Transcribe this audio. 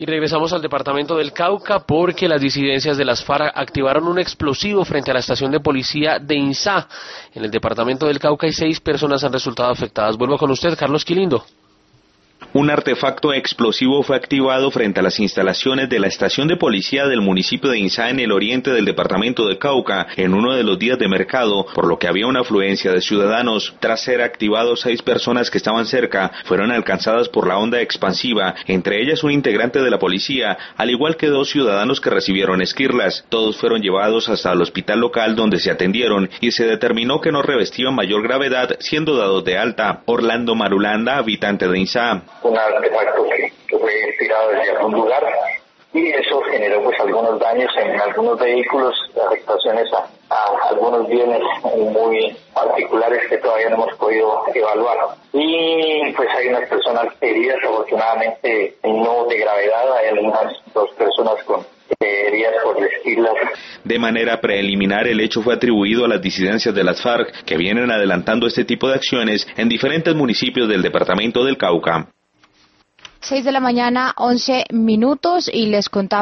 Y regresamos al departamento del Cauca porque las disidencias de las FARC activaron un explosivo frente a la estación de policía de Insá. En el departamento del Cauca y 6 personas han resultado afectadas. Vuelvo con usted, Carlos Quilindo. Un artefacto explosivo fue activado frente a las instalaciones de la estación de policía del municipio de Insá en el oriente del departamento de Cauca en uno de los días de mercado, por lo que había una afluencia de ciudadanos. Tras ser activados, 6 personas que estaban cerca fueron alcanzadas por la onda expansiva, entre ellas un integrante de la policía, al igual que 2 ciudadanos que recibieron esquirlas. Todos fueron llevados hasta el hospital local donde se atendieron y se determinó que no revestían mayor gravedad, siendo dados de alta. Orlando Marulanda, habitante de Insá. Un artefacto que fue tirado desde algún lugar y eso generó pues algunos daños en algunos vehículos, afectaciones a algunos bienes muy particulares que todavía no hemos podido evaluar. Y pues hay unas personas heridas, afortunadamente no de gravedad, hay algunas 2 personas con heridas por esquilas. De manera preliminar, el hecho fue atribuido a las disidencias de las FARC, que vienen adelantando este tipo de acciones en diferentes municipios del departamento del Cauca. 6 de la mañana, 11 minutos, y les contamos